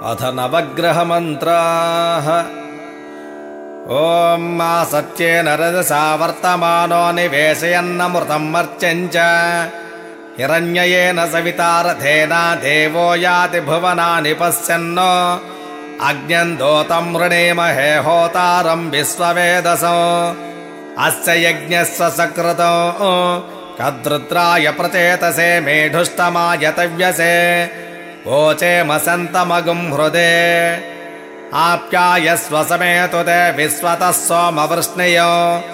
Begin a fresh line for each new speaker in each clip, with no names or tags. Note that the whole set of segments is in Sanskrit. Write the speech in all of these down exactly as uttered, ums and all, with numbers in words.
अथ नवग्रहमन्त्राः। ॐ आसत्येन रजसा वर्तमानो निवेशयन्नमृतं मर्त्यञ्च हिरण्ययेन सविता रथेन देवो याति भुवनानि पश्यन्नो अग्न्यन्दोतं वृणीमहे होतारं विश्ववेदसो अस्य यज्ञस्य सकृतो कद्रुद्राय प्रचेतसे मेढुष्टमाय तव्यसे वोचेमसन्तमगुं हृदे आप्यायस्व समेतु ते विश्वतः सोमवृष्णयो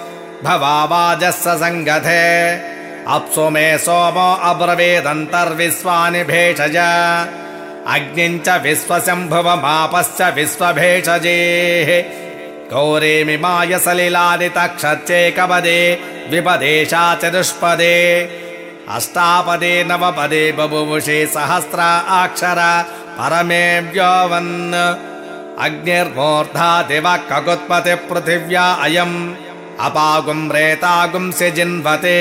भवावाजस्य सङ्गथे अप्सु मे सोमो अब्रवीदन्तर्विश्वानि भेषज अग्निञ्च विश्वशम्भुवमापश्च विश्वभेषजेः गौरीमिमाय सलिलानि तक्षच्चैकपदे द्विपदेशा चतुष्पदे अष्टापदे नवपदे बभुवुषे सहस्रा अक्षर परमे व्योवन् अग्निर्मूर्धा दिवः ककुत्पति पृथिव्या अयम् अपागुं रेतागुं सिजिन्वते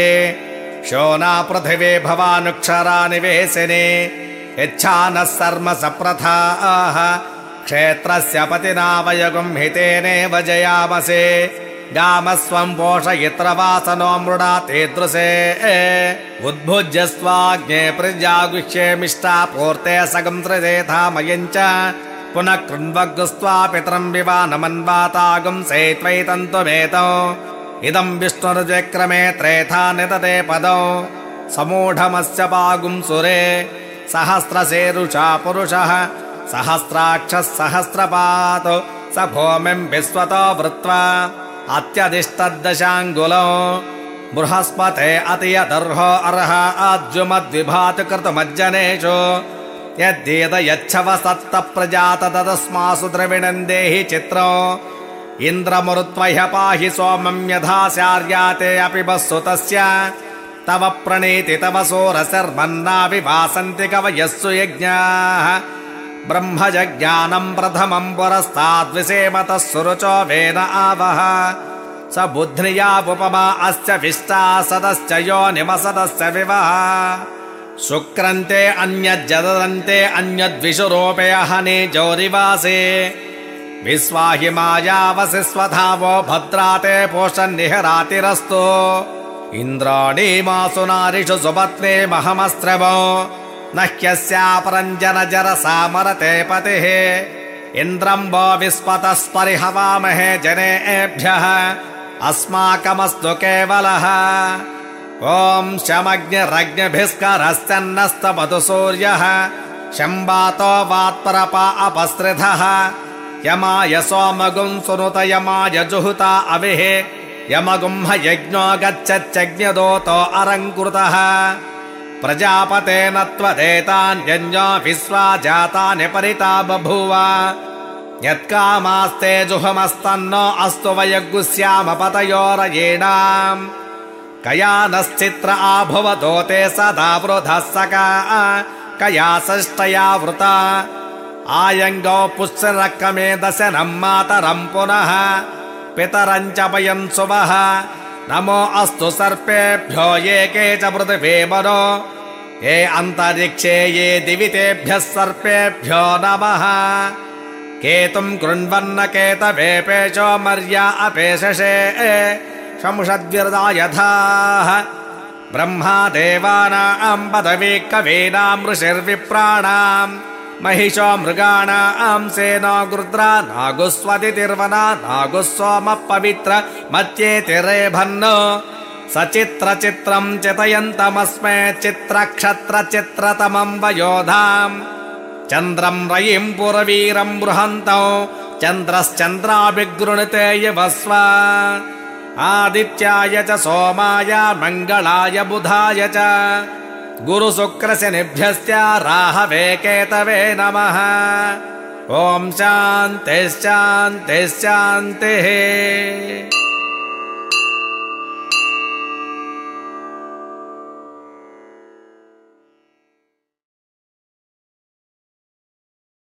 शोना पृथिवे भवानुक्षरा निवेशिने यच्छानः सर्म सप्रथाः क्षेत्रस्य पतिना वयगुं हितेनेव जयामसे गामस्वं पोषयित्र वासनो मृडाते दृशे उद्भुज्य स्वाग्ने प्रजागुष्ये मिष्टा पूर्ते सगं त्रिदेधामयञ्च पुनः कृण्वग्स्त्वा पितरं विवानमन्वातागुं सेत्वैतन्तुमेतौ इदं विष्णुर्विक्रमे त्रेधा नितते पदौ समूढमस्य पागुं सुरे सहस्रशीरुषा पुरुषः सहस्राक्षः सहस्रपात् स भूमिं विश्वतो वृत्वा अत्यधिष्ठद्दशाङ्गुलो बृहस्पते अतियदर्हो अर्ह अद्युमद्विभाति कृतमज्जनेषु यद्येद यच्छव सत्त प्रजात तदस्मासु द्रविणं देहि चित्रो इन्द्रमरुत्वह्य पाहि सोमं यथा स्यार्याते अपि वस्सु तस्य तव प्रणीति तव सूरशर्मन्नाविभासन्ति कवयस्सु यज्ञाः ब्रह्मजज्ञानं प्रथमं पुरस्ताद्विषेमतः सुरुचो वेन आवह स बुध्न्यावुपमा अस्य विष्टा सदश्च योनिमसदस्य विवः शुक्रन्ते अन्यज्जदन्ते अन्यद्विषुरूपयहने जौरिवासे विश्वाहि मायावसि स्वधावो भद्राते पोषन्निहरातिरस्तु इन्द्राणीमासु नारिषु सुपत्ने महमस्त्रवो न ह्यस्यापरञ्जनजरसा मरते पतिः इन्द्रं वो विस्पतः स्परिहवामहे जनेभ्यः अस्माकमस्तु केवलः ॐ शमग्निरग्निभिस्करश्चन्नस्तपतु सूर्यः शम्बातो वात्परपा अपसृधः यमाय सोमगुं सुनुत यमाय जुहुता अविः यमगुं ह यज्ञो गच्छच्चज्ञदोतो अरङ्कृतः प्रजापतेन त्वदेतान्यन्यो विश्वा जातानि परिता बभूव यत्कामास्ते जुहमस्तन्नो अस्तु वयगुस्याम पतयोरयेणाम् कयानश्चित्र आभुवदोते सदा वृधः सका कया षष्ठया वृता आयङ्गौ पुष्यरक्कमे दशनं मातरं पुनः पितरं च वयं सुवः नमो अस्तु सर्पेभ्यो ये के च पृथिवे मनो ये अन्तरिक्षे ये दिवि तेभ्यः सर्पेभ्यो नमः केतुं कृण्वन्न केतवे पेशो मर्या अपेशसे शंषद्विर्दायथाः ब्रह्मा देवानां पदवी कवीनां ऋषिर्विप्राणां महिषो मृगाणां सेनो गृद्रा नागुस्वतिर्वना नागुः सोमः पवित्र मत्येतिरेभन्नो सचित्रचित्रं चितयन्तमस्मै चित्रक्षत्रचित्रतमं वयोधाम् चन्द्रं रयिं पुरवीरं बृहन्तौ चन्द्रश्चन्द्राभिगृणते यवस्व आदित्याय च सोमाय मङ्गलाय बुधाय च गुरुशुक्रशनिभ्यश्च राहवे केतवे नमः ॐ शान्तिः शान्तिः शान्तिः।